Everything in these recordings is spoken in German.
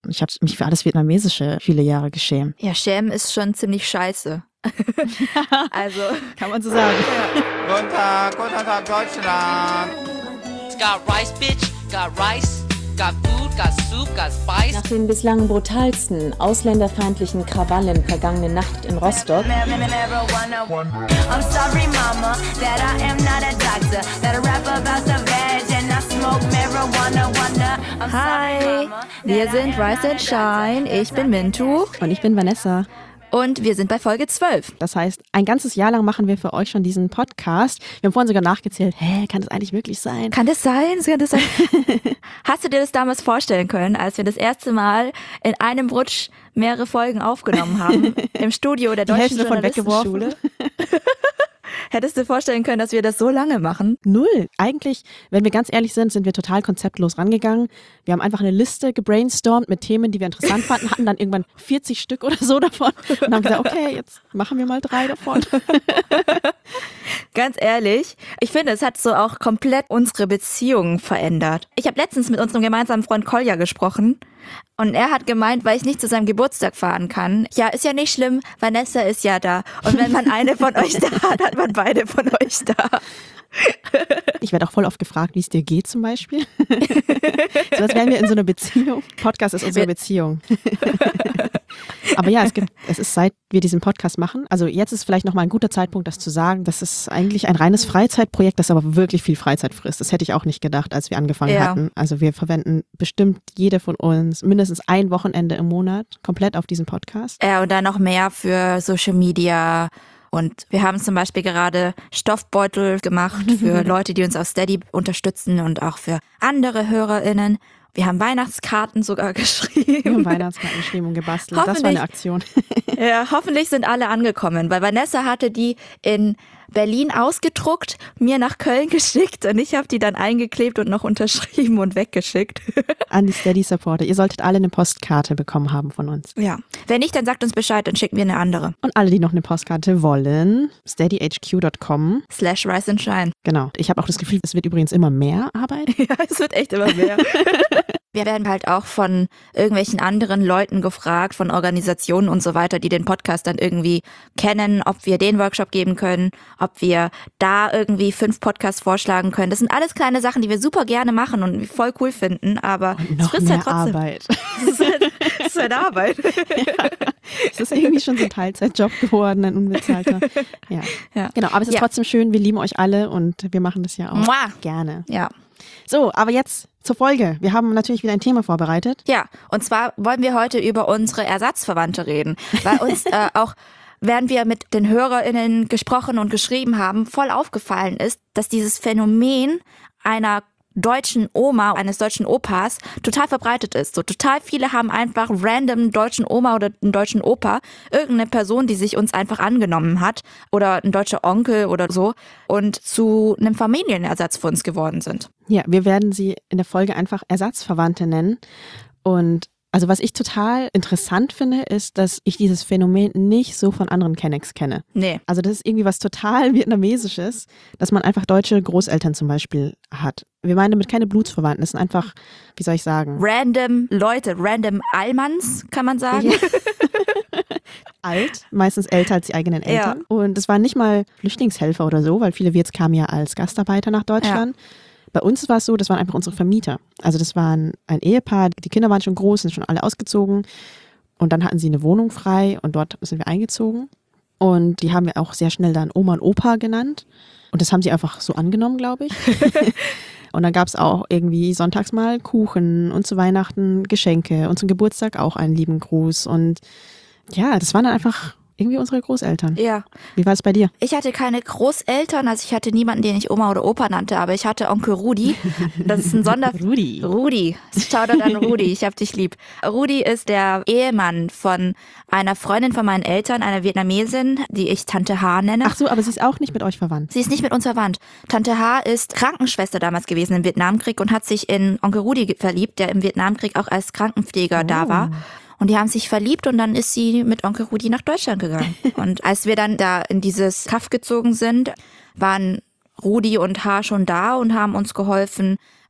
Ich habe mich für alles Vietnamesische viele Jahre geschämt. Ja, schämen ist schon ziemlich scheiße. Also, kann man so sagen. Guten Tag Deutschland. Got rice, bitch, got rice, got food, got soup, got spice. Nach den bislang brutalsten ausländerfeindlichen Krawallen vergangene Nacht in Rostock I'm sorry, mama, that I am not a doctor, that I rap about the veg and I smoke marijuana. hi, wir sind Rise and Shine, ich bin Mintu Und ich bin Vanessa. und wir sind bei Folge 12. Das heißt, ein ganzes Jahr lang machen wir für euch schon diesen Podcast. Wir haben vorhin sogar nachgezählt, kann das eigentlich wirklich sein? Kann das sein? Hast du dir das damals vorstellen können, als wir das erste Mal in einem Rutsch mehrere Folgen aufgenommen haben im Studio der Die Deutschen Hälfte davon Journalistenschule? Hättest du dir vorstellen können, dass wir das so lange machen? Null. Eigentlich, wenn wir ganz ehrlich sind wir total konzeptlos rangegangen. Wir haben einfach eine Liste gebrainstormt mit Themen, die wir interessant fanden, hatten dann irgendwann 40 Stück oder so davon und haben gesagt, okay, jetzt machen wir mal 3 davon. Ganz ehrlich, ich finde, es hat so auch komplett unsere Beziehung verändert. Ich habe letztens mit unserem gemeinsamen Freund Kolja gesprochen und er hat gemeint, weil ich nicht zu seinem Geburtstag fahren kann. Ja, ist ja nicht schlimm, Vanessa ist ja da. Und wenn man eine von euch da hat, hat man beide von euch da. Ich werde auch voll oft gefragt, wie es dir geht zum Beispiel. So als wären wir in so einer Beziehung. Podcast ist unsere Beziehung. Aber ja, es ist, seit wir diesen Podcast machen, also jetzt ist vielleicht nochmal ein guter Zeitpunkt, das zu sagen, das ist eigentlich ein reines Freizeitprojekt, das aber wirklich viel Freizeit frisst. Das hätte ich auch nicht gedacht, als wir angefangen hatten. Also wir verwenden bestimmt jede von uns mindestens ein Wochenende im Monat komplett auf diesen Podcast. Ja, und dann noch mehr für Social Media. Und wir haben zum Beispiel gerade Stoffbeutel gemacht für Leute, die uns auf Steady unterstützen und auch für andere HörerInnen. Wir haben Weihnachtskarten sogar geschrieben. Wir haben Weihnachtskarten geschrieben und gebastelt. Das war eine Aktion. Ja, hoffentlich sind alle angekommen, weil Vanessa hatte die in Berlin ausgedruckt, mir nach Köln geschickt und ich habe die dann eingeklebt und noch unterschrieben und weggeschickt. An die Steady-Supporter. Ihr solltet alle eine Postkarte bekommen haben von uns. Ja, wenn nicht, dann sagt uns Bescheid, dann schicken wir eine andere. Und alle, die noch eine Postkarte wollen, steadyhq.com/Rise and Shine. Genau. Ich habe auch das Gefühl, es wird übrigens immer mehr Arbeit. Ja, es wird echt immer mehr. Wir werden halt auch von irgendwelchen anderen Leuten gefragt, von Organisationen und so weiter, die den Podcast dann irgendwie kennen, ob wir den Workshop geben können, ob wir da irgendwie 5 Podcasts vorschlagen können. Das sind alles kleine Sachen, die wir super gerne machen und voll cool finden, aber es frisst halt trotzdem Arbeit. Es ist halt Arbeit. Ja, es ist irgendwie schon so ein Teilzeitjob geworden, ein unbezahlter. Ja. Genau, aber es ist trotzdem schön, wir lieben euch alle und wir machen das ja auch gerne. Ja. So, aber jetzt zur Folge. Wir haben natürlich wieder ein Thema vorbereitet. Ja, und zwar wollen wir heute über unsere Ersatzverwandte reden, weil uns auch, während wir mit den HörerInnen gesprochen und geschrieben haben, voll aufgefallen ist, dass dieses Phänomen einer deutschen Oma, eines deutschen Opas total verbreitet ist. So total viele haben einfach random einen deutschen Oma oder einen deutschen Opa, irgendeine Person, die sich uns einfach angenommen hat oder ein deutscher Onkel oder so und zu einem Familienersatz für uns geworden sind. Ja, wir werden sie in der Folge einfach Ersatzverwandte nennen. Und also was ich total interessant finde, ist, dass ich dieses Phänomen nicht so von anderen Kennex kenne. Nee. Also das ist irgendwie was total Vietnamesisches, dass man einfach deutsche Großeltern zum Beispiel hat. Wir meinen damit keine Blutsverwandten, das sind einfach, wie soll ich sagen? Random Leute, random Allmanns, kann man sagen. Ja. Alt, meistens älter als die eigenen Eltern. Ja. Und es waren nicht mal Flüchtlingshelfer oder so, weil viele Wirts kamen ja als Gastarbeiter nach Deutschland. Ja. Bei uns war es so, das waren einfach unsere Vermieter. Also das waren ein Ehepaar, die Kinder waren schon groß, sind schon alle ausgezogen. Und dann hatten sie eine Wohnung frei und dort sind wir eingezogen. Und die haben wir auch sehr schnell dann Oma und Opa genannt. Und das haben sie einfach so angenommen, glaube ich. Und dann gab es auch irgendwie sonntags mal Kuchen und zu Weihnachten Geschenke und zum Geburtstag auch einen lieben Gruß. Und ja, das waren dann einfach irgendwie unsere Großeltern. Ja. Wie war es bei dir? Ich hatte keine Großeltern, also ich hatte niemanden, den ich Oma oder Opa nannte, aber ich hatte Onkel Rudi. Das ist ein Rudi. Shoutout an Rudi, ich hab dich lieb. Rudi ist der Ehemann von einer Freundin von meinen Eltern, einer Vietnamesin, die ich Tante H nenne. Ach so, aber sie ist auch nicht mit euch verwandt? Sie ist nicht mit uns verwandt. Tante H ist Krankenschwester damals gewesen im Vietnamkrieg und hat sich in Onkel Rudi verliebt, der im Vietnamkrieg auch als Krankenpfleger da war. Und die haben sich verliebt und dann ist sie mit Onkel Rudi nach Deutschland gegangen. Und als wir dann da in dieses Kaff gezogen sind, waren Rudi und H schon da und haben uns geholfen,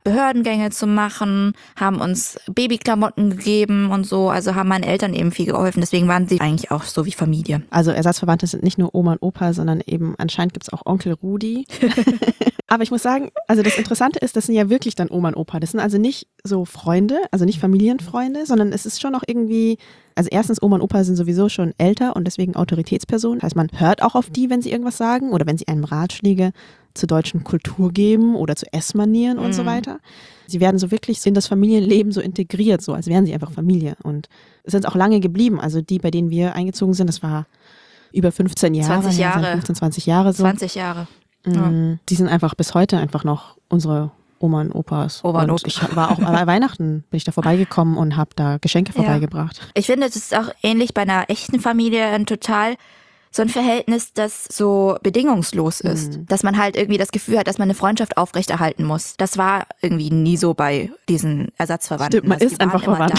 Behördengänge zu machen, haben uns Babyklamotten gegeben und so. Also haben meinen Eltern eben viel geholfen. Deswegen waren sie eigentlich auch so wie Familie. Also Ersatzverwandte sind nicht nur Oma und Opa, sondern eben anscheinend gibt es auch Onkel Rudi. Aber ich muss sagen, also das Interessante ist, das sind ja wirklich dann Oma und Opa. Das sind also nicht so Freunde, also nicht Familienfreunde, sondern es ist schon auch irgendwie, also erstens Oma und Opa sind sowieso schon älter und deswegen Autoritätspersonen. Das heißt, man hört auch auf die, wenn sie irgendwas sagen oder wenn sie einem Ratschläge zur deutschen Kultur geben oder zu Essmanieren und so weiter. Sie werden so wirklich in das Familienleben so integriert, so als wären sie einfach Familie und sind auch lange geblieben. Also die, bei denen wir eingezogen sind, das war über 15 Jahre. 20 Jahre. 15, 20 Jahre so. 20 Jahre. Ja. Die sind einfach bis heute einfach noch unsere Oma und Opas. Oma und Opa. Ich war auch bei Weihnachten, bin ich da vorbeigekommen und habe da Geschenke vorbeigebracht. Ich finde, das ist auch ähnlich bei einer echten Familie total so ein Verhältnis, das so bedingungslos ist. Dass man halt irgendwie das Gefühl hat, dass man eine Freundschaft aufrechterhalten muss. Das war irgendwie nie so bei diesen Ersatzverwandten. Stimmt, man ist einfach verwandt.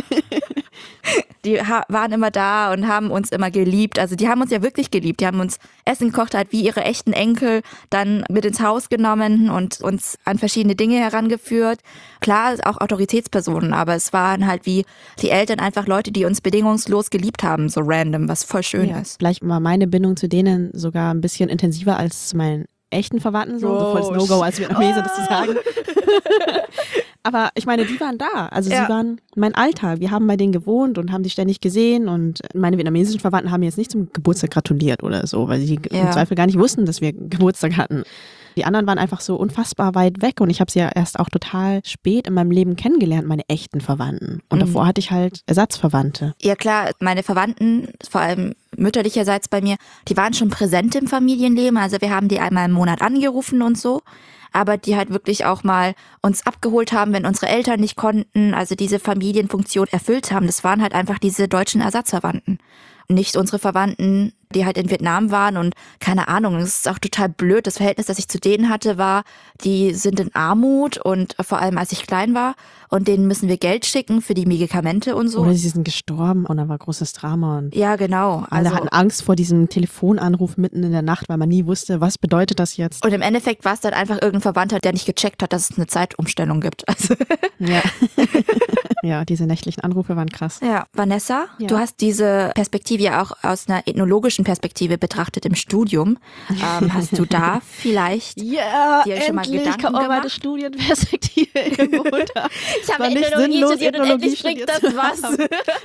Die waren immer da und haben uns immer geliebt. Also die haben uns ja wirklich geliebt. Die haben uns Essen gekocht, halt wie ihre echten Enkel, dann mit ins Haus genommen und uns an verschiedene Dinge herangeführt. Klar, auch Autoritätspersonen, aber es waren halt wie die Eltern einfach Leute, die uns bedingungslos geliebt haben, so random, was voll schön ist. Vielleicht war meine Bindung zu denen sogar ein bisschen intensiver als zu meinen echten Verwandten, so voll No-Go als Vietnamese, das zu sagen. Aber ich meine, die waren da. Also sie waren mein Alltag. Wir haben bei denen gewohnt und haben die ständig gesehen. Und meine vietnamesischen Verwandten haben mir jetzt nicht zum Geburtstag gratuliert oder so, weil sie im Zweifel gar nicht wussten, dass wir Geburtstag hatten. Die anderen waren einfach so unfassbar weit weg und ich habe sie ja erst auch total spät in meinem Leben kennengelernt, meine echten Verwandten. Und davor hatte ich halt Ersatzverwandte. Ja klar, meine Verwandten, vor allem mütterlicherseits bei mir, die waren schon präsent im Familienleben. Also wir haben die einmal im Monat angerufen und so. Aber die halt wirklich auch mal uns abgeholt haben, wenn unsere Eltern nicht konnten, also diese Familienfunktion erfüllt haben. Das waren halt einfach diese deutschen Ersatzverwandten. Nicht unsere Verwandten, die halt in Vietnam waren und keine Ahnung, das ist auch total blöd. Das Verhältnis, das ich zu denen hatte, war, die sind in Armut und vor allem als ich klein war und denen müssen wir Geld schicken für die Medikamente und so. Oder sie sind gestorben und da war großes Drama. Und ja, genau. Alle hatten Angst vor diesem Telefonanruf mitten in der Nacht, weil man nie wusste, was bedeutet das jetzt. Und im Endeffekt war es dann einfach irgendein Verwandter, der nicht gecheckt hat, dass es eine Zeitumstellung gibt. Also ja. Ja, diese nächtlichen Anrufe waren krass. Ja, Vanessa, du hast diese Perspektive ja auch aus einer ethnologischen Perspektive betrachtet im Studium. Hast du da vielleicht dir schon mal Gedanken kommt gemacht? meine Studienperspektive irgendwo runter. Ich habe Ethnologie studiert und endlich bringt das was.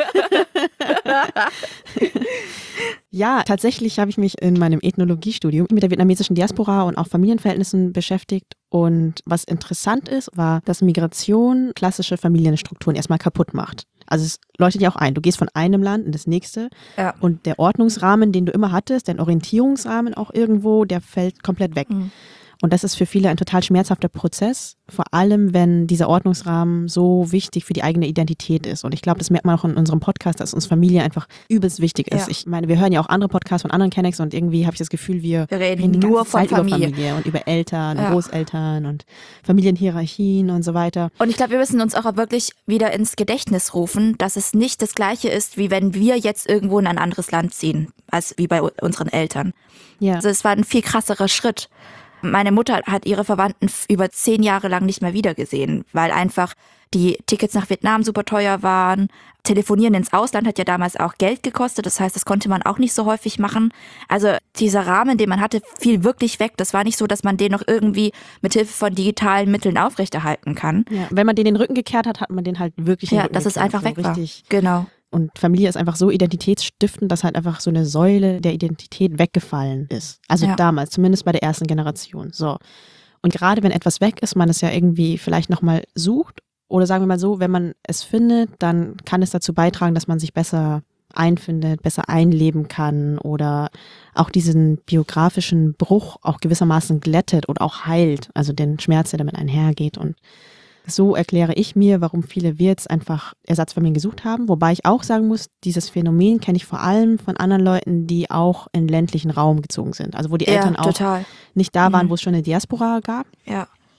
Ja, tatsächlich habe ich mich in meinem Ethnologiestudium mit der vietnamesischen Diaspora und auch Familienverhältnissen beschäftigt. Und was interessant ist, war, dass Migration klassische Familienstrukturen erstmal kaputt macht. Also es leuchtet ja auch ein. Du gehst von einem Land in das nächste und der Ordnungsrahmen, den du immer hattest, dein Orientierungsrahmen auch irgendwo, der fällt komplett weg. Und das ist für viele ein total schmerzhafter Prozess, vor allem wenn dieser Ordnungsrahmen so wichtig für die eigene Identität ist. Und ich glaube, das merkt man auch in unserem Podcast, dass uns Familie einfach übelst wichtig ist. Ja. Ich meine, wir hören ja auch andere Podcasts von anderen Kennex und irgendwie habe ich das Gefühl, wir reden nur von Familie. Über Familie und über Eltern, Großeltern und Familienhierarchien und so weiter. Und ich glaube, wir müssen uns auch wirklich wieder ins Gedächtnis rufen, dass es nicht das Gleiche ist, wie wenn wir jetzt irgendwo in ein anderes Land ziehen, als wie bei unseren Eltern. Ja. Also es war ein viel krasserer Schritt. Meine Mutter hat ihre Verwandten über 10 Jahre lang nicht mehr wiedergesehen, weil einfach die Tickets nach Vietnam super teuer waren. Telefonieren ins Ausland hat ja damals auch Geld gekostet, das heißt, das konnte man auch nicht so häufig machen. Also dieser Rahmen, den man hatte, fiel wirklich weg. Das war nicht so, dass man den noch irgendwie mit Hilfe von digitalen Mitteln aufrechterhalten kann. Ja, wenn man den Rücken gekehrt hat, hat man den halt wirklich den Rücken dass gekehrt, es einfach so weg war. Richtig. Genau. Und Familie ist einfach so identitätsstiftend, dass halt einfach so eine Säule der Identität weggefallen ist. Also damals, zumindest bei der ersten Generation. So. Und gerade wenn etwas weg ist, man es ja irgendwie vielleicht nochmal sucht. Oder sagen wir mal so, wenn man es findet, dann kann es dazu beitragen, dass man sich besser einfindet, besser einleben kann oder auch diesen biografischen Bruch auch gewissermaßen glättet oder auch heilt. Also den Schmerz, der damit einhergeht. Und so erkläre ich mir, warum viele Wirts einfach Ersatzfamilien gesucht haben. Wobei ich auch sagen muss, dieses Phänomen kenne ich vor allem von anderen Leuten, die auch in ländlichen Raum gezogen sind. Also wo die Eltern auch nicht da waren, wo es schon eine Diaspora gab. Ja.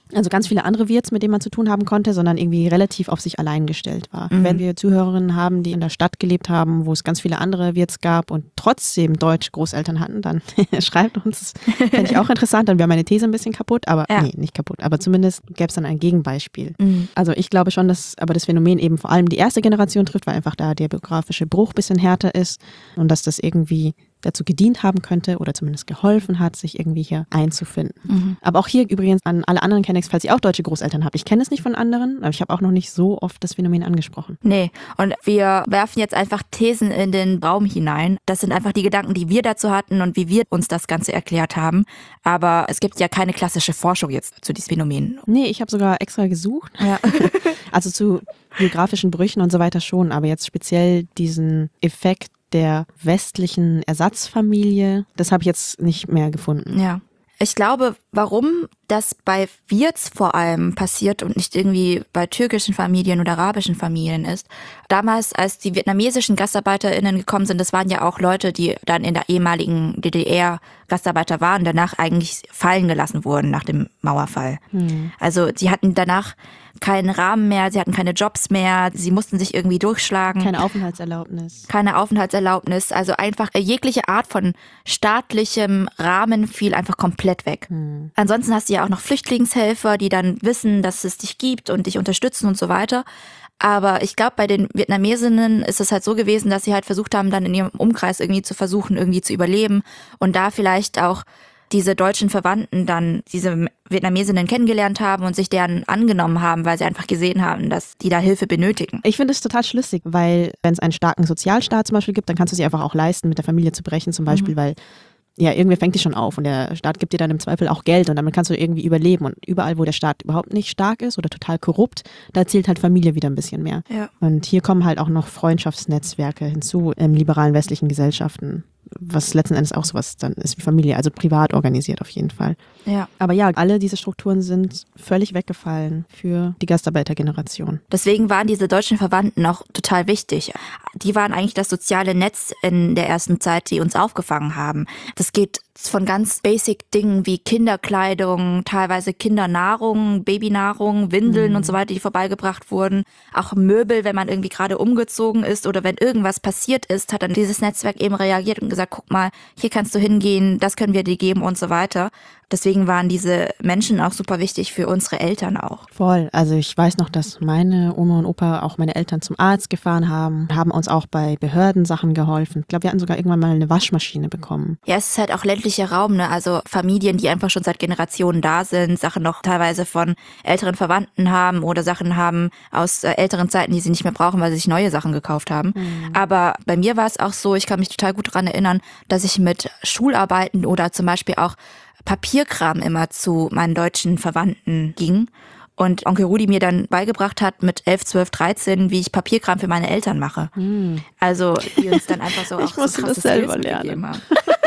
also ganz viele andere Wirts, mit denen man zu tun haben konnte, sondern irgendwie relativ auf sich allein gestellt war. Wenn wir Zuhörerinnen haben, die in der Stadt gelebt haben, wo es ganz viele andere Wirts gab und trotzdem deutsche Großeltern hatten, dann schreibt uns. Das fände ich auch interessant, dann wäre meine These ein bisschen kaputt, aber nee, nicht kaputt, aber zumindest gäbe es dann ein Gegenbeispiel. Also ich glaube schon, dass aber das Phänomen eben vor allem die erste Generation trifft, weil einfach da der biografische Bruch ein bisschen härter ist und dass das irgendwie dazu gedient haben könnte oder zumindest geholfen hat, sich irgendwie hier einzufinden. Aber auch hier übrigens an alle anderen Kennex, falls ihr auch deutsche Großeltern habt. Ich kenne es nicht von anderen, aber ich habe auch noch nicht so oft das Phänomen angesprochen. Nee, und wir werfen jetzt einfach Thesen in den Raum hinein. Das sind einfach die Gedanken, die wir dazu hatten und wie wir uns das Ganze erklärt haben. Aber es gibt ja keine klassische Forschung jetzt zu diesem Phänomen. Nee, ich habe sogar extra gesucht. Ja. Also zu biografischen Brüchen und so weiter schon, aber jetzt speziell diesen Effekt der westlichen Ersatzfamilie, das habe ich jetzt nicht mehr gefunden. Ja. Ich glaube, warum das bei Wirts vor allem passiert und nicht irgendwie bei türkischen Familien oder arabischen Familien ist. Damals, als die vietnamesischen GastarbeiterInnen gekommen sind, das waren ja auch Leute, die dann in der ehemaligen DDR Gastarbeiter waren, danach eigentlich fallen gelassen wurden nach dem Mauerfall. Also sie hatten danach keinen Rahmen mehr, sie hatten keine Jobs mehr, sie mussten sich irgendwie durchschlagen. Keine Aufenthaltserlaubnis. Keine Aufenthaltserlaubnis, also einfach jegliche Art von staatlichem Rahmen fiel einfach komplett weg. Ansonsten hast du ja auch noch Flüchtlingshelfer, die dann wissen, dass es dich gibt und dich unterstützen und so weiter. Aber ich glaube, bei den Vietnamesinnen ist es halt so gewesen, dass sie halt versucht haben, dann in ihrem Umkreis irgendwie zu versuchen, irgendwie zu überleben und da vielleicht auch diese deutschen Verwandten dann diese Vietnamesinnen kennengelernt haben und sich deren angenommen haben, weil sie einfach gesehen haben, dass die da Hilfe benötigen. Ich finde es total schlüssig, weil wenn es einen starken Sozialstaat zum Beispiel gibt, dann kannst du sie einfach auch leisten, mit der Familie zu brechen zum Beispiel, weil ja, irgendwer fängt dich schon auf und der Staat gibt dir dann im Zweifel auch Geld und damit kannst du irgendwie überleben. Und überall, wo der Staat überhaupt nicht stark ist oder total korrupt, da zählt halt Familie wieder ein bisschen mehr. Ja. Und hier kommen halt auch noch Freundschaftsnetzwerke hinzu in liberalen westlichen Gesellschaften, was letzten Endes auch sowas dann ist wie Familie, also privat organisiert auf jeden Fall. Ja. Aber ja, alle diese Strukturen sind völlig weggefallen für die Gastarbeitergeneration. Deswegen waren diese deutschen Verwandten auch total wichtig. Die waren eigentlich das soziale Netz in der ersten Zeit, die uns aufgefangen haben. Das geht von ganz basic Dingen wie Kinderkleidung, teilweise Kindernahrung, Babynahrung, Windeln und so weiter, die vorbeigebracht wurden. Auch Möbel, wenn man irgendwie gerade umgezogen ist oder wenn irgendwas passiert ist, hat dann dieses Netzwerk eben reagiert und gesagt, guck mal, hier kannst du hingehen, das können wir dir geben und so weiter. Deswegen waren diese Menschen auch super wichtig für unsere Eltern auch. Voll. Also ich weiß noch, dass meine Oma und Opa auch meine Eltern zum Arzt gefahren haben uns auch bei Behörden Sachen geholfen. Ich glaube, wir hatten sogar irgendwann mal eine Waschmaschine bekommen. Ja, es ist halt auch ländlicher Raum, ne? Also Familien, die einfach schon seit Generationen da sind, Sachen noch teilweise von älteren Verwandten haben oder Sachen haben aus älteren Zeiten, die sie nicht mehr brauchen, weil sie sich neue Sachen gekauft haben. Aber bei mir war es auch so, ich kann mich total gut daran erinnern, dass ich mit Schularbeiten oder zum Beispiel auch Papierkram immer zu meinen deutschen Verwandten ging und Onkel Rudi mir dann beigebracht hat mit 11, 12, 13, wie ich Papierkram für meine Eltern mache. Also die uns dann einfach so auch so musste krasse das selber Skills lernen. mitgegeben haben.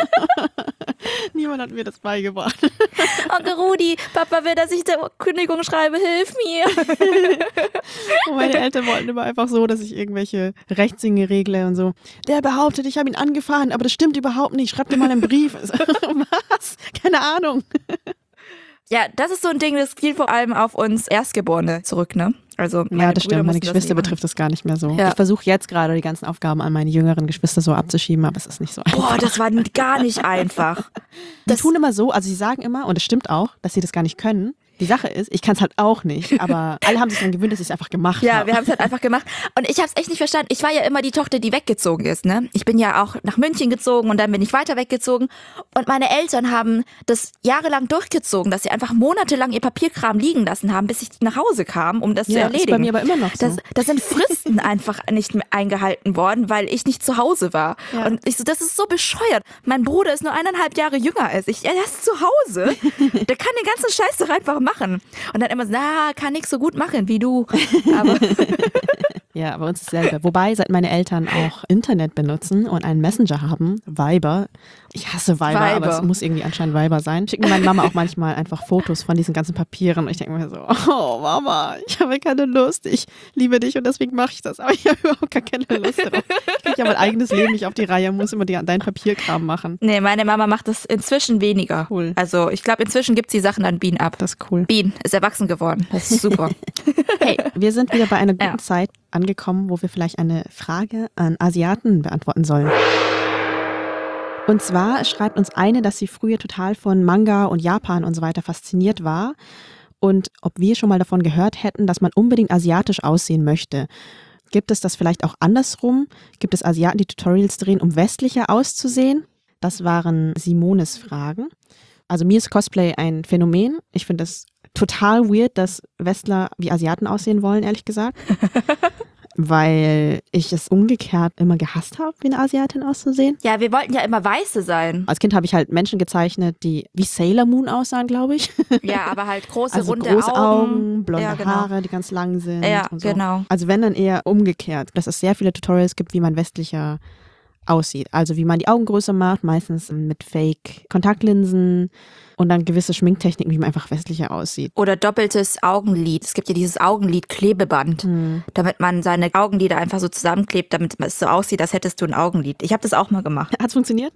Niemand hat mir das beigebracht. Onkel Rudi, Papa will, dass ich der Kündigung schreibe, hilf mir. Und meine Eltern wollten immer einfach so, dass ich irgendwelche Rechtsdinge regle und so. Der behauptet, ich habe ihn angefahren, aber das stimmt überhaupt nicht. Schreib dir mal einen Brief. Was? Keine Ahnung. Ja, das ist so ein Ding, das geht vor allem auf uns Erstgeborene zurück, ne? Also ja, das stimmt. Meine Geschwister betrifft das gar nicht mehr so. Ja. Ich versuche jetzt gerade die ganzen Aufgaben an meine jüngeren Geschwister so abzuschieben, aber es ist nicht so einfach. Boah, das war gar nicht einfach. Die tun immer so, also sie sagen immer, und es stimmt auch, dass sie das gar nicht können. Die Sache ist, ich kann es halt auch nicht, aber alle haben sich dann gewöhnt, dass ich es einfach gemacht habe. Ja, wir haben es halt einfach gemacht. Und ich habe es echt nicht verstanden. Ich war ja immer die Tochter, die weggezogen ist, ne? Ich bin ja auch nach München gezogen und dann bin ich weiter weggezogen. Und meine Eltern haben das jahrelang durchgezogen, dass sie einfach monatelang ihr Papierkram liegen lassen haben, bis ich nach Hause kam, um das zu erledigen. Ist bei mir aber immer noch so. Da sind Fristen einfach nicht mehr eingehalten worden, weil ich nicht zu Hause war. Ja. Und ich so, das ist so bescheuert. Mein Bruder ist nur 1,5 Jahre jünger als ich. Er ist zu Hause. Der kann den ganzen Scheiß doch einfach machen. Und dann immer so, kann nix so gut machen wie du. Aber Ja, bei uns ist dasselbe. Wobei, seit meine Eltern auch Internet benutzen und einen Messenger haben, Viber. Ich hasse Viber, aber es muss irgendwie anscheinend Viber sein. Schicken meine Mama auch manchmal einfach Fotos von diesen ganzen Papieren. Und ich denke mir so, oh Mama, ich habe keine Lust. Ich liebe dich und deswegen mache ich das. Aber ich habe überhaupt gar keine Lust drauf. Ich kriege ja mein eigenes Leben nicht auf die Reihe, muss immer deinen Papierkram machen. Nee, meine Mama macht das inzwischen weniger. Cool. Also ich glaube, inzwischen gibt sie Sachen an Bean ab. Das ist cool. Bean ist erwachsen geworden. Das ist super. Hey, wir sind wieder bei einer guten Zeit angekommen, wo wir vielleicht eine Frage an Asiaten beantworten sollen. Und zwar schreibt uns eine, dass sie früher total von Manga und Japan und so weiter fasziniert war und ob wir schon mal davon gehört hätten, dass man unbedingt asiatisch aussehen möchte. Gibt es das vielleicht auch andersrum? Gibt es Asiaten, die Tutorials drehen, um westlicher auszusehen? Das waren Simones Fragen. Also mir ist Cosplay ein Phänomen. Ich finde es total weird, dass Westler wie Asiaten aussehen wollen, ehrlich gesagt. Weil ich es umgekehrt immer gehasst habe, wie eine Asiatin auszusehen. Ja, wir wollten ja immer Weiße sein. Als Kind habe ich halt Menschen gezeichnet, die wie Sailor Moon aussahen, glaube ich. Ja, aber halt große, Also runde große Augen. Augen, blonde Ja, genau. Haare, die ganz lang sind. Ja, und so. genau. Also wenn dann eher umgekehrt, dass es sehr viele Tutorials gibt, wie man westlicher aussieht. Also wie man die Augen größer macht, meistens mit Fake-Kontaktlinsen und dann gewisse Schminktechniken, wie man einfach westlicher aussieht. Oder doppeltes Augenlid. Es gibt ja dieses Augenlid-Klebeband, damit man seine Augenlider einfach so zusammenklebt, damit es so aussieht, als hättest du ein Augenlid. Ich habe das auch mal gemacht. Hat's funktioniert?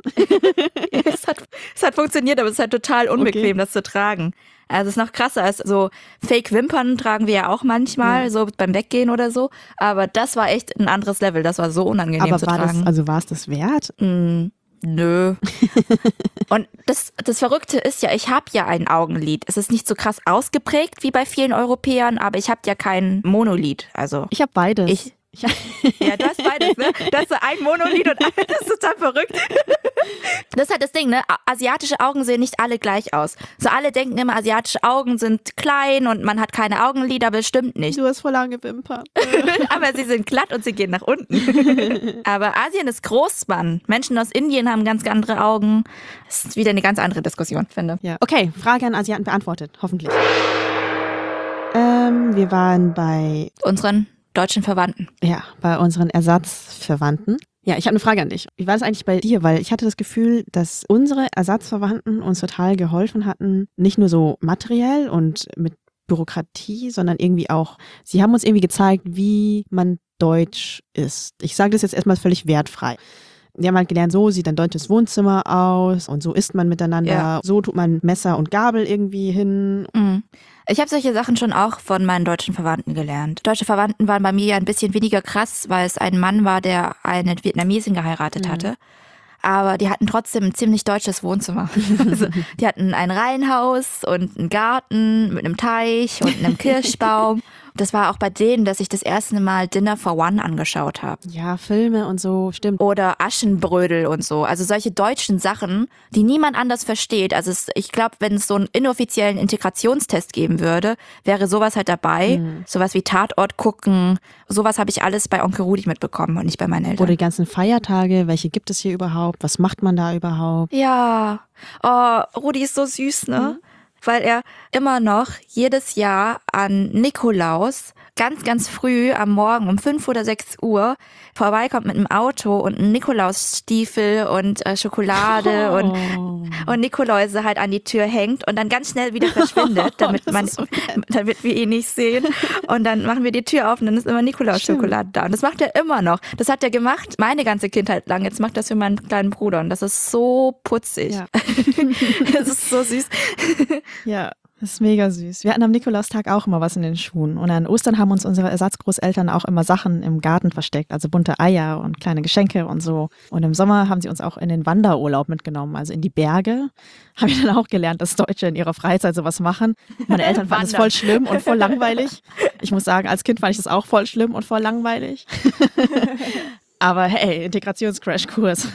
Es hat funktioniert, aber es ist halt total unbequem, das zu tragen. Also es ist noch krasser als so Fake-Wimpern tragen wir ja auch manchmal, so beim Weggehen oder so. Aber das war echt ein anderes Level. Das war so unangenehm Aber zu tragen. war es das wert? Nö. Und das Verrückte ist ja, ich habe ja ein Augenlid. Es ist nicht so krass ausgeprägt wie bei vielen Europäern, aber ich habe ja kein Monolid. Also Ich habe beides. ja, du hast beides, ne? Du hast so ein Monolid und das ist total verrückt. Das ist halt das Ding, ne? Asiatische Augen sehen nicht alle gleich aus. So alle denken immer, asiatische Augen sind klein und man hat keine Augenlider, aber das stimmt nicht. Du hast voll lange Wimpern. Aber sie sind glatt und sie gehen nach unten. Aber Asien ist groß, Mann. Menschen aus Indien haben ganz andere Augen. Das ist wieder eine ganz andere Diskussion, finde ich. Ja. Okay, Frage an Asiaten beantwortet, hoffentlich. Wir waren bei Unseren deutschen Verwandten. Ja, bei unseren Ersatzverwandten. Ja, ich habe eine Frage an dich. Wie war das eigentlich bei dir? Weil ich hatte das Gefühl, dass unsere Ersatzverwandten uns total geholfen hatten, nicht nur so materiell und mit Bürokratie, sondern irgendwie auch, sie haben uns irgendwie gezeigt, wie man deutsch ist. Ich sage das jetzt erstmal völlig wertfrei. Die haben halt gelernt, so sieht ein deutsches Wohnzimmer aus und so isst man miteinander. Ja. So tut man Messer und Gabel irgendwie hin. Ich habe solche Sachen schon auch von meinen deutschen Verwandten gelernt. Deutsche Verwandten waren bei mir ja ein bisschen weniger krass, weil es ein Mann war, der eine Vietnamesin geheiratet hatte. Aber die hatten trotzdem ein ziemlich deutsches Wohnzimmer. Also, die hatten ein Reihenhaus und einen Garten mit einem Teich und einem Kirschbaum. Das war auch bei denen, dass ich das erste Mal Dinner for One angeschaut habe. Ja, Filme und so, stimmt. Oder Aschenbrödel und so. Also solche deutschen Sachen, die niemand anders versteht. Also ich glaube, wenn es so einen inoffiziellen Integrationstest geben würde, wäre sowas halt dabei. Sowas wie Tatort gucken. Sowas habe ich alles bei Onkel Rudi mitbekommen und nicht bei meinen Eltern. Oder die ganzen Feiertage, welche gibt es hier überhaupt? Was macht man da überhaupt? Ja. Oh, Rudi ist so süß, ne? Weil er immer noch jedes Jahr an Nikolaus ganz, ganz früh am Morgen um 5 oder 6 Uhr vorbeikommt mit einem Auto und einem Nikolausstiefel und Schokolade und Nikoläuse halt an die Tür hängt und dann ganz schnell wieder verschwindet, damit wir ihn nicht sehen. Und dann machen wir die Tür auf und dann ist immer Nikolausschokolade da. Und das macht er immer noch. Das hat er gemacht meine ganze Kindheit lang. Jetzt macht er das für meinen kleinen Bruder und das ist so putzig. Ja. Das ist so süß. Ja, das ist mega süß. Wir hatten am Nikolaustag auch immer was in den Schuhen. Und an Ostern haben uns unsere Ersatzgroßeltern auch immer Sachen im Garten versteckt, also bunte Eier und kleine Geschenke und so. Und im Sommer haben sie uns auch in den Wanderurlaub mitgenommen, also in die Berge. Haben wir dann auch gelernt, dass Deutsche in ihrer Freizeit sowas machen. Meine Eltern fanden es voll schlimm und voll langweilig. Ich muss sagen, als Kind fand ich das auch voll schlimm und voll langweilig. Aber hey, Integrationscrashkurs.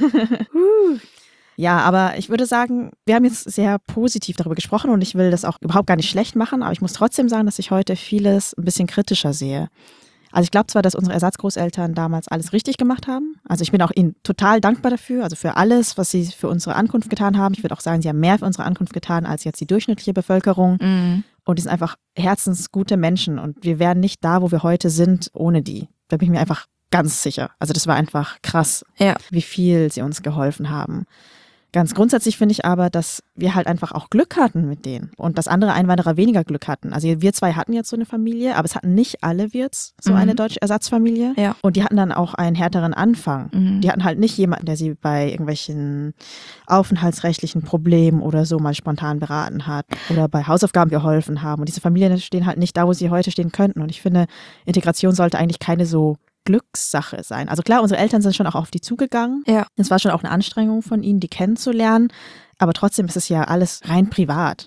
Ja, aber ich würde sagen, wir haben jetzt sehr positiv darüber gesprochen und ich will das auch überhaupt gar nicht schlecht machen, aber ich muss trotzdem sagen, dass ich heute vieles ein bisschen kritischer sehe. Also ich glaube zwar, dass unsere Ersatzgroßeltern damals alles richtig gemacht haben. Also ich bin auch ihnen total dankbar dafür, also für alles, was sie für unsere Ankunft getan haben. Ich würde auch sagen, sie haben mehr für unsere Ankunft getan als jetzt die durchschnittliche Bevölkerung. Und die sind einfach herzensgute Menschen und wir wären nicht da, wo wir heute sind, ohne die. Da bin ich mir einfach ganz sicher. Also das war einfach krass, wie viel sie uns geholfen haben. Ganz grundsätzlich finde ich aber, dass wir halt einfach auch Glück hatten mit denen und dass andere Einwanderer weniger Glück hatten. Also wir zwei hatten jetzt so eine Familie, aber es hatten nicht alle Wirts so eine deutsche Ersatzfamilie. Ja. Und die hatten dann auch einen härteren Anfang. Die hatten halt nicht jemanden, der sie bei irgendwelchen aufenthaltsrechtlichen Problemen oder so mal spontan beraten hat oder bei Hausaufgaben geholfen haben. Und diese Familien stehen halt nicht da, wo sie heute stehen könnten. Und ich finde, Integration sollte eigentlich keine so Glückssache sein. Also klar, unsere Eltern sind schon auch auf die zugegangen. Ja. Es war schon auch eine Anstrengung von ihnen, die kennenzulernen. Aber trotzdem ist es ja alles rein privat.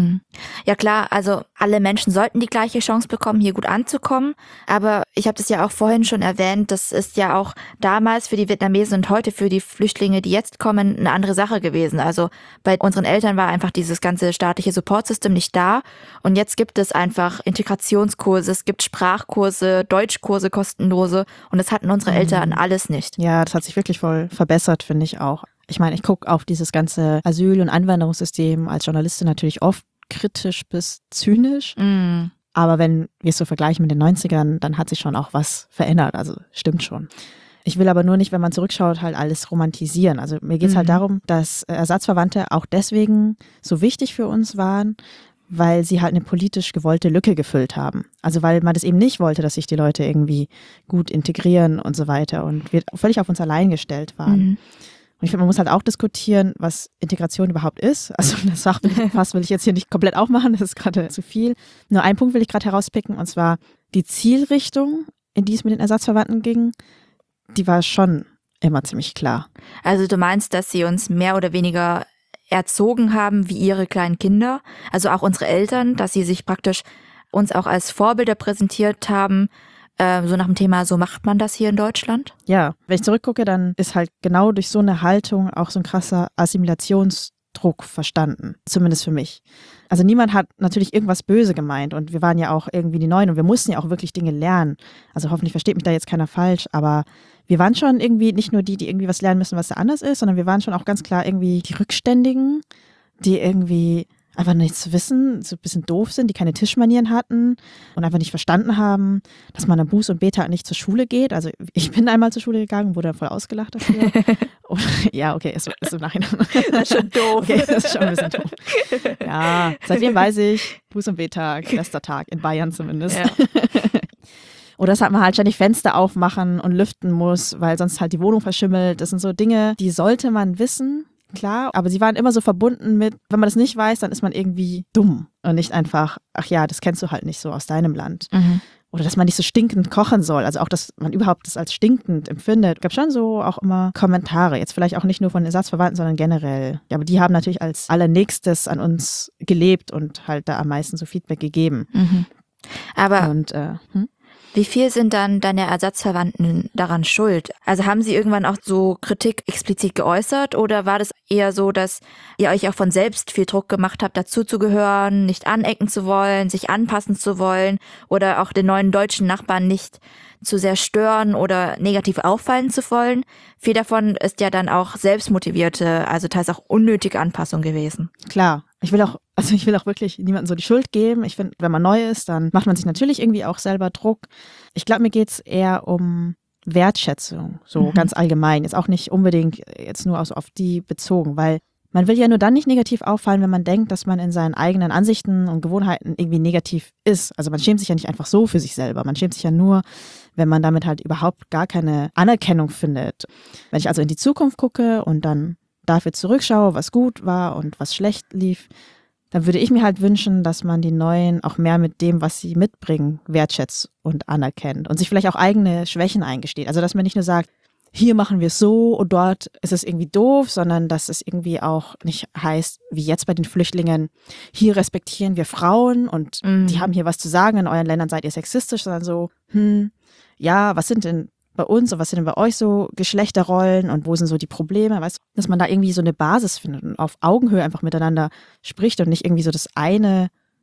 Ja klar, also alle Menschen sollten die gleiche Chance bekommen, hier gut anzukommen. Aber ich habe das ja auch vorhin schon erwähnt, das ist ja auch damals für die Vietnamesen und heute für die Flüchtlinge, die jetzt kommen, eine andere Sache gewesen. Also bei unseren Eltern war einfach dieses ganze staatliche Support-System nicht da. Und jetzt gibt es einfach Integrationskurse, es gibt Sprachkurse, Deutschkurse kostenlose. Und das hatten unsere Eltern alles nicht. Ja, das hat sich wirklich voll verbessert, finde ich auch. Ich meine, ich gucke auf dieses ganze Asyl- und Einwanderungssystem als Journalistin natürlich oft kritisch bis zynisch. Aber wenn wir es so vergleichen mit den 90ern, dann hat sich schon auch was verändert. Also stimmt schon. Ich will aber nur nicht, wenn man zurückschaut, halt alles romantisieren. Also mir geht es halt darum, dass Ersatzverwandte auch deswegen so wichtig für uns waren, weil sie halt eine politisch gewollte Lücke gefüllt haben. Also weil man das eben nicht wollte, dass sich die Leute irgendwie gut integrieren und so weiter und wir völlig auf uns allein gestellt waren. Und ich finde, man muss halt auch diskutieren, was Integration überhaupt ist. Also das Fachfass will ich jetzt hier nicht komplett aufmachen, das ist gerade zu viel. Nur einen Punkt will ich gerade herauspicken, und zwar die Zielrichtung, in die es mit den Ersatzverwandten ging, die war schon immer ziemlich klar. Also du meinst, dass sie uns mehr oder weniger erzogen haben wie ihre kleinen Kinder, also auch unsere Eltern, dass sie sich praktisch uns auch als Vorbilder präsentiert haben, so nach dem Thema, so macht man das hier in Deutschland? Ja, wenn ich zurückgucke, dann ist halt genau durch so eine Haltung auch so ein krasser Assimilationsdruck verstanden, zumindest für mich. Also niemand hat natürlich irgendwas böse gemeint und wir waren ja auch irgendwie die Neuen und wir mussten ja auch wirklich Dinge lernen. Also hoffentlich versteht mich da jetzt keiner falsch, aber wir waren schon irgendwie nicht nur die irgendwie was lernen müssen, was da anders ist, sondern wir waren schon auch ganz klar irgendwie die Rückständigen, die irgendwie einfach nichts wissen, so ein bisschen doof sind, die keine Tischmanieren hatten und einfach nicht verstanden haben, dass man am Buß- und B-Tag nicht zur Schule geht. Also ich bin einmal zur Schule gegangen, wurde dann voll ausgelacht dafür. Ja, okay, ist im Nachhinein. Das ist schon doof. Okay, das ist schon ein bisschen doof. Ja, seitdem weiß ich, Buß- und B-Tag, bester Tag, in Bayern zumindest. Ja. Oder dass halt man halt ständig Fenster aufmachen und lüften muss, weil sonst halt die Wohnung verschimmelt. Das sind so Dinge, die sollte man wissen. Klar, aber sie waren immer so verbunden mit, wenn man das nicht weiß, dann ist man irgendwie dumm und nicht einfach, ach ja, das kennst du halt nicht so aus deinem Land. Oder dass man nicht so stinkend kochen soll, also auch, dass man überhaupt das als stinkend empfindet. Es gab schon so auch immer Kommentare, jetzt vielleicht auch nicht nur von Ersatzverwandten, sondern generell. Ja, aber die haben natürlich als Allernächstes an uns gelebt und halt da am meisten so Feedback gegeben. Aber Und wie viel sind dann deine Ersatzverwandten daran schuld? Also haben sie irgendwann auch so Kritik explizit geäußert oder war das eher so, dass ihr euch auch von selbst viel Druck gemacht habt, dazuzugehören, nicht anecken zu wollen, sich anpassen zu wollen oder auch den neuen deutschen Nachbarn nicht zu sehr stören oder negativ auffallen zu wollen? Viel davon ist ja dann auch selbstmotivierte, also teils auch unnötige Anpassung gewesen. Klar, ich will auch wirklich niemandem so die Schuld geben. Ich finde, wenn man neu ist, dann macht man sich natürlich irgendwie auch selber Druck. Ich glaube, mir geht es eher um Wertschätzung, so ganz allgemein. Jetzt auch nicht unbedingt jetzt nur auf die bezogen, weil man will ja nur dann nicht negativ auffallen, wenn man denkt, dass man in seinen eigenen Ansichten und Gewohnheiten irgendwie negativ ist. Also man schämt sich ja nicht einfach so für sich selber. Man schämt sich ja nur, wenn man damit halt überhaupt gar keine Anerkennung findet. Wenn ich also in die Zukunft gucke und dann dafür zurückschaue, was gut war und was schlecht lief, dann würde ich mir halt wünschen, dass man die Neuen auch mehr mit dem, was sie mitbringen, wertschätzt und anerkennt und sich vielleicht auch eigene Schwächen eingesteht. Also dass man nicht nur sagt, hier machen wir es so und dort ist es irgendwie doof, sondern dass es irgendwie auch nicht heißt, wie jetzt bei den Flüchtlingen, hier respektieren wir Frauen und die haben hier was zu sagen, in euren Ländern seid ihr sexistisch, sondern so, ja, was sind denn bei uns und was sind denn bei euch so Geschlechterrollen und wo sind so die Probleme, weißt du, dass man da irgendwie so eine Basis findet und auf Augenhöhe einfach miteinander spricht und nicht irgendwie so das eine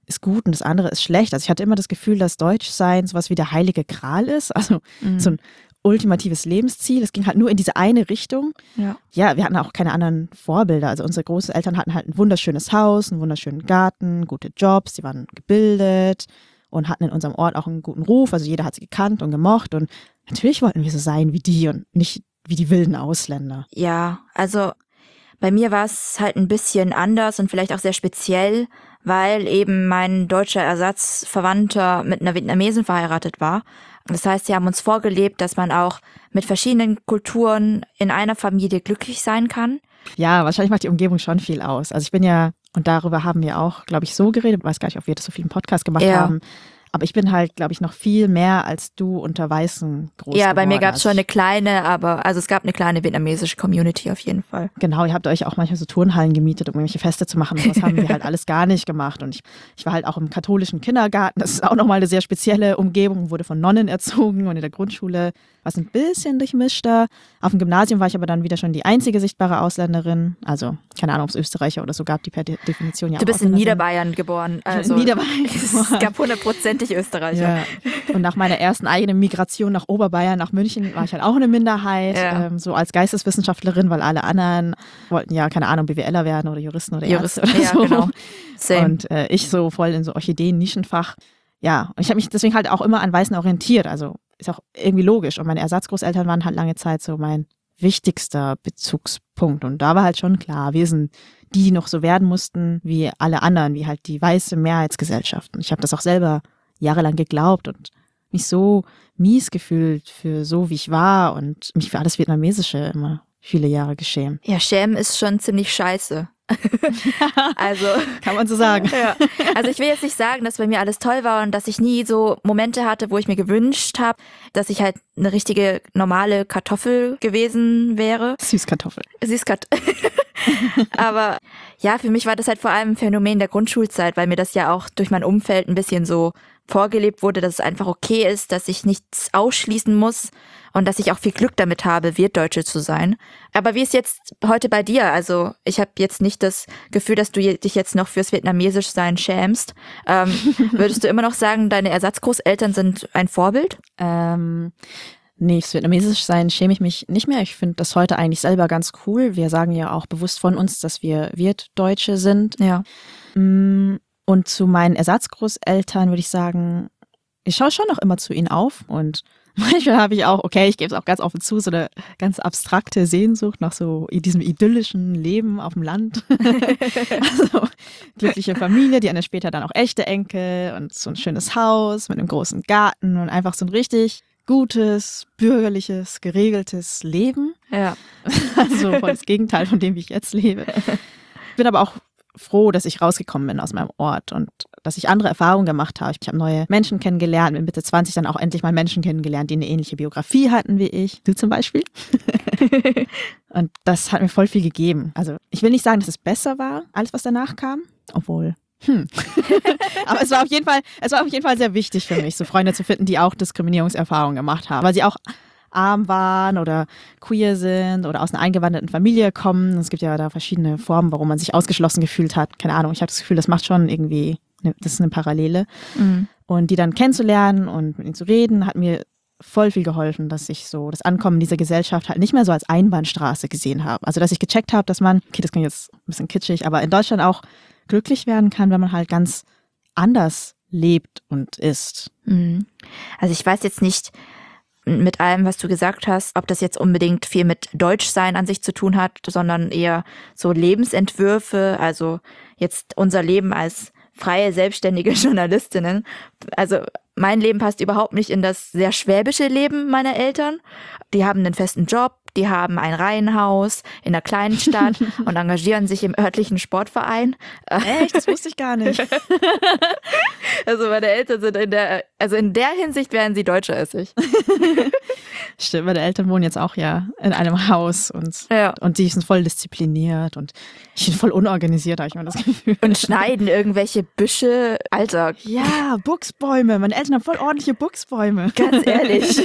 ist gut und das andere ist schlecht. Also ich hatte immer das Gefühl, dass Deutschsein sowas wie der heilige Gral ist, also so ein ultimatives Lebensziel. Es ging halt nur in diese eine Richtung. Ja, wir hatten auch keine anderen Vorbilder. Also unsere Großeltern hatten halt ein wunderschönes Haus, einen wunderschönen Garten, gute Jobs, die waren gebildet und hatten in unserem Ort auch einen guten Ruf. Also jeder hat sie gekannt und gemocht und natürlich wollten wir so sein wie die und nicht wie die wilden Ausländer. Ja, also bei mir war es halt ein bisschen anders und vielleicht auch sehr speziell, weil eben mein deutscher Ersatzverwandter mit einer Vietnamesin verheiratet war. Das heißt, sie haben uns vorgelebt, dass man auch mit verschiedenen Kulturen in einer Familie glücklich sein kann. Ja, wahrscheinlich macht die Umgebung schon viel aus. Also ich bin ja, und darüber haben wir auch, glaube ich, so geredet, ich weiß gar nicht, ob wir das so viel im Podcast gemacht haben, aber ich bin halt, glaube ich, noch viel mehr als du unter Weißen groß geworden. Ja, bei mir gab es schon eine kleine, es gab eine kleine vietnamesische Community auf jeden Fall. Genau, ihr habt euch auch manchmal so Turnhallen gemietet, um irgendwelche Feste zu machen. Das haben wir halt alles gar nicht gemacht. Und ich war halt auch im katholischen Kindergarten. Das ist auch nochmal eine sehr spezielle Umgebung, wurde von Nonnen erzogen und in der Grundschule war es ein bisschen durchmischter. Auf dem Gymnasium war ich aber dann wieder schon die einzige sichtbare Ausländerin. Also, keine Ahnung, ob es Österreicher oder so gab, die per Definition ja auch Du bist in Ausländer Niederbayern geboren. Also in Niederbayern es gab 100%ig Österreicher. Ja. Und nach meiner ersten eigenen Migration nach Oberbayern, nach München, war ich halt auch eine Minderheit, so als Geisteswissenschaftlerin, weil alle anderen wollten ja, keine Ahnung, BWLer werden oder Juristen oder Ärzte oder so. Genau. Same. Und ich so voll in so Orchideen-Nischenfach. Ja, und ich habe mich deswegen halt auch immer an Weißen orientiert, also ist auch irgendwie logisch. Und meine Ersatzgroßeltern waren halt lange Zeit so mein wichtigster Bezugspunkt. Und da war halt schon klar, wir sind die, die noch so werden mussten wie alle anderen, wie halt die weiße Mehrheitsgesellschaft. Und ich habe das auch selber jahrelang geglaubt und mich so mies gefühlt für so, wie ich war und mich für alles Vietnamesische immer viele Jahre geschämt. Ja, schämen ist schon ziemlich scheiße. Also kann man so sagen. Ja. Also ich will jetzt nicht sagen, dass bei mir alles toll war und dass ich nie so Momente hatte, wo ich mir gewünscht habe, dass ich halt eine richtige normale Kartoffel gewesen wäre. Süßkartoffel. Aber ja, für mich war das halt vor allem ein Phänomen der Grundschulzeit, weil mir das ja auch durch mein Umfeld ein bisschen so vorgelebt wurde, dass es einfach okay ist, dass ich nichts ausschließen muss und dass ich auch viel Glück damit habe, Wirtdeutsche zu sein. Aber wie ist jetzt heute bei dir? Also ich habe jetzt nicht das Gefühl, dass du dich jetzt noch fürs Vietnamesischsein schämst. Würdest du immer noch sagen, deine Ersatzgroßeltern sind ein Vorbild? Nee, fürs Vietnamesischsein schäme ich mich nicht mehr. Ich finde das heute eigentlich selber ganz cool. Wir sagen ja auch bewusst von uns, dass wir Wirtdeutsche sind. Ja. Und zu meinen Ersatzgroßeltern würde ich sagen, ich schaue schon noch immer zu ihnen auf und manchmal habe ich auch, ich gebe es auch ganz offen zu, so eine ganz abstrakte Sehnsucht nach so diesem idyllischen Leben auf dem Land. Also glückliche Familie, die haben dann später dann auch echte Enkel und so ein schönes Haus mit einem großen Garten und einfach so ein richtig gutes, bürgerliches, geregeltes Leben. Ja. Also voll das Gegenteil von dem, wie ich jetzt lebe. Ich bin aber auch froh, dass ich rausgekommen bin aus meinem Ort und dass ich andere Erfahrungen gemacht habe. Ich habe neue Menschen kennengelernt, mit Mitte 20 dann auch endlich mal Menschen kennengelernt, die eine ähnliche Biografie hatten wie ich. Du zum Beispiel. Und das hat mir voll viel gegeben. Also ich will nicht sagen, dass es besser war, alles was danach kam, obwohl aber es war auf jeden Fall sehr wichtig für mich, so Freunde zu finden, die auch Diskriminierungserfahrungen gemacht haben, weil sie auch arm waren oder queer sind oder aus einer eingewanderten Familie kommen. Es gibt ja da verschiedene Formen, warum man sich ausgeschlossen gefühlt hat. Keine Ahnung, ich habe das Gefühl, das macht schon irgendwie, das ist eine Parallele. Mhm. Und die dann kennenzulernen und mit ihnen zu reden, hat mir voll viel geholfen, dass ich so das Ankommen dieser Gesellschaft halt nicht mehr so als Einbahnstraße gesehen habe. Also dass ich gecheckt habe, dass man, das klingt jetzt ein bisschen kitschig, aber in Deutschland auch glücklich werden kann, wenn man halt ganz anders lebt und ist. Mhm. Also ich weiß jetzt nicht, mit allem, was du gesagt hast, ob das jetzt unbedingt viel mit Deutschsein an sich zu tun hat, sondern eher so Lebensentwürfe, also jetzt unser Leben als freie, selbstständige Journalistinnen. Also mein Leben passt überhaupt nicht in das sehr schwäbische Leben meiner Eltern. Die haben einen festen Job, die haben ein Reihenhaus in einer kleinen Stadt und engagieren sich im örtlichen Sportverein. Echt? Das wusste ich gar nicht. Also meine Eltern sind in der Hinsicht wären sie deutscher als ich. Stimmt, meine Eltern wohnen jetzt auch ja in einem Haus und die sind voll diszipliniert und ich bin voll unorganisiert, habe ich mal das Gefühl. Und schneiden irgendwelche Büsche, Alter. Ja, Buchsbäume. Meine Eltern haben voll ordentliche Buchsbäume. Ganz ehrlich.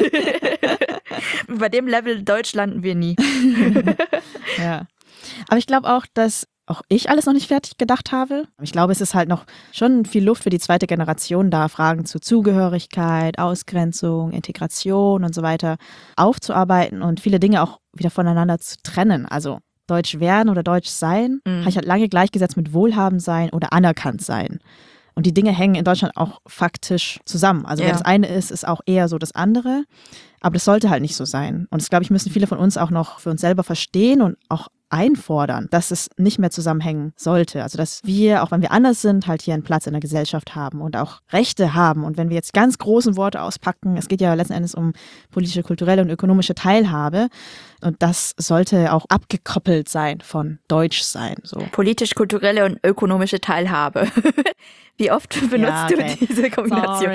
Bei dem Level Deutsch landen wir nie. Ja. Aber ich glaube auch, dass auch ich alles noch nicht fertig gedacht habe. Ich glaube, es ist halt noch schon viel Luft für die zweite Generation da, Fragen zu Zugehörigkeit, Ausgrenzung, Integration und so weiter aufzuarbeiten und viele Dinge auch wieder voneinander zu trennen. Also Deutsch werden oder Deutsch sein, habe ich halt lange gleichgesetzt mit Wohlhabend sein oder anerkannt sein. Und die Dinge hängen in Deutschland auch faktisch zusammen. Also wenn das eine ist, ist auch eher so das andere. Aber das sollte halt nicht so sein. Und das, glaube ich, müssen viele von uns auch noch für uns selber verstehen und auch einfordern, dass es nicht mehr zusammenhängen sollte. Also dass wir, auch wenn wir anders sind, halt hier einen Platz in der Gesellschaft haben und auch Rechte haben. Und wenn wir jetzt ganz großen Worte auspacken, es geht ja letzten Endes um politische, kulturelle und ökonomische Teilhabe. Und das sollte auch abgekoppelt sein von Deutschsein. So. Politisch, kulturelle und ökonomische Teilhabe. Wie oft benutzt du diese Kombination?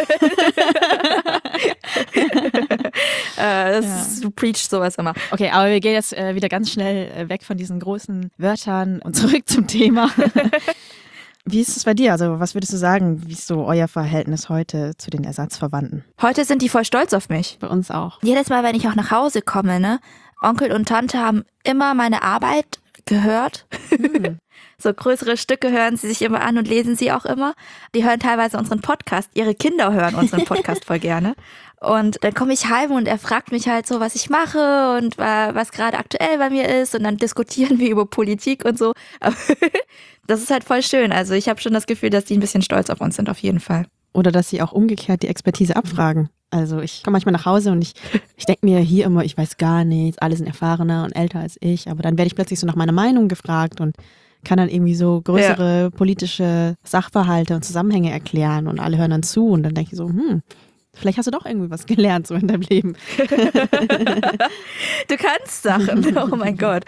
Du preachst sowas immer. Okay, aber wir gehen jetzt wieder ganz schnell weg von diesen großen Wörtern und zurück zum Thema. Wie ist es bei dir? Also was würdest du sagen, wie ist so euer Verhältnis heute zu den Ersatzverwandten? Heute sind die voll stolz auf mich. Bei uns auch. Jedes Mal, wenn ich auch nach Hause komme, ne, Onkel und Tante haben immer meine Arbeit gehört. So größere Stücke hören sie sich immer an und lesen sie auch immer. Die hören teilweise unseren Podcast. Ihre Kinder hören unseren Podcast voll gerne. Und dann komme ich heim und er fragt mich halt so, was ich mache und was gerade aktuell bei mir ist. Und dann diskutieren wir über Politik und so. Das ist halt voll schön. Also ich habe schon das Gefühl, dass die ein bisschen stolz auf uns sind, auf jeden Fall. Oder dass sie auch umgekehrt die Expertise abfragen. Also ich komme manchmal nach Hause und ich denke mir hier immer, ich weiß gar nichts, alle sind erfahrener und älter als ich. Aber dann werde ich plötzlich so nach meiner Meinung gefragt und kann dann irgendwie so größere politische Sachverhalte und Zusammenhänge erklären und alle hören dann zu und dann denke ich so, vielleicht hast du doch irgendwie was gelernt so in deinem Leben. Du kannst Sachen, oh mein Gott.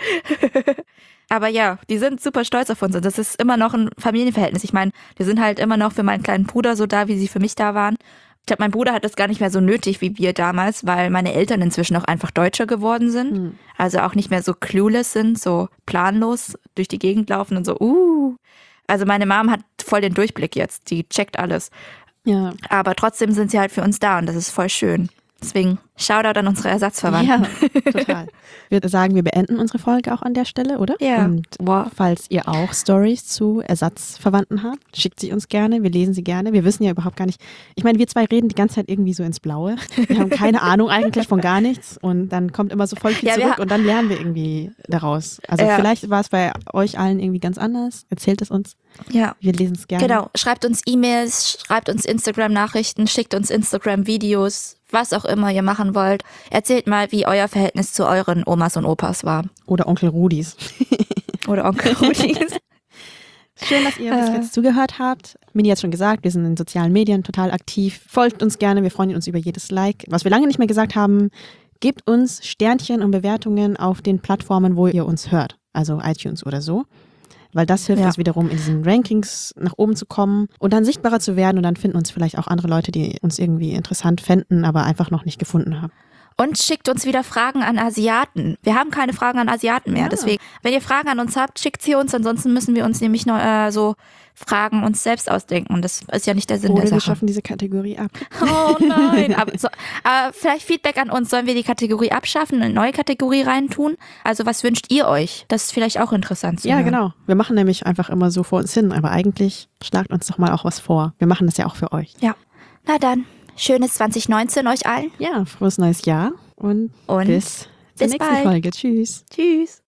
Aber ja, die sind super stolz auf uns und das ist immer noch ein Familienverhältnis. Ich meine, wir sind halt immer noch für meinen kleinen Bruder so da, wie sie für mich da waren. Ich glaube, mein Bruder hat das gar nicht mehr so nötig wie wir damals, weil meine Eltern inzwischen auch einfach Deutscher geworden sind. Also auch nicht mehr so clueless sind, so planlos durch die Gegend laufen und so, Also meine Mom hat voll den Durchblick jetzt, die checkt alles. Ja. Aber trotzdem sind sie halt für uns da und das ist voll schön. Deswegen Shoutout an unsere Ersatzverwandten. Ja, total. Ich würde sagen, wir beenden unsere Folge auch an der Stelle, oder? Ja. Und falls ihr auch Stories zu Ersatzverwandten habt, schickt sie uns gerne, wir lesen sie gerne. Wir wissen ja überhaupt gar nicht, ich meine, wir zwei reden die ganze Zeit irgendwie so ins Blaue. Wir haben keine Ahnung eigentlich von gar nichts und dann kommt immer so voll viel zurück und dann lernen wir irgendwie daraus. Also vielleicht war es bei euch allen irgendwie ganz anders. Erzählt es uns. Ja. Wir lesen es gerne. Genau, schreibt uns E-Mails, schreibt uns Instagram-Nachrichten, schickt uns Instagram-Videos, was auch immer ihr machen wollt. Erzählt mal, wie euer Verhältnis zu euren Omas und Opas war. Oder Onkel Rudis. Oder Onkel Rudis. Schön, dass ihr bis jetzt zugehört habt. Mini hat schon gesagt, wir sind in sozialen Medien total aktiv. Folgt uns gerne, wir freuen uns über jedes Like. Was wir lange nicht mehr gesagt haben, gebt uns Sternchen und Bewertungen auf den Plattformen, wo ihr uns hört. Also iTunes oder so. Weil das hilft uns wiederum, in diesen Rankings nach oben zu kommen und dann sichtbarer zu werden und dann finden uns vielleicht auch andere Leute, die uns irgendwie interessant fänden, aber einfach noch nicht gefunden haben. Und schickt uns wieder Fragen an Asiaten. Wir haben keine Fragen an Asiaten mehr. Deswegen, wenn ihr Fragen an uns habt, schickt sie uns. Ansonsten müssen wir uns nämlich noch so Fragen uns selbst ausdenken. Das ist ja nicht der Sinn der Sache. Wir schaffen diese Kategorie ab. Oh nein. Aber vielleicht Feedback an uns. Sollen wir die Kategorie abschaffen, eine neue Kategorie reintun? Also was wünscht ihr euch? Das ist vielleicht auch interessant zu hören. Ja, genau. Wir machen nämlich einfach immer so vor uns hin. Aber eigentlich schlagt uns doch mal auch was vor. Wir machen das ja auch für euch. Ja. Na dann. Schönes 2019 euch allen. Ja, frohes neues Jahr und bis zur nächsten Folge. Tschüss. Tschüss.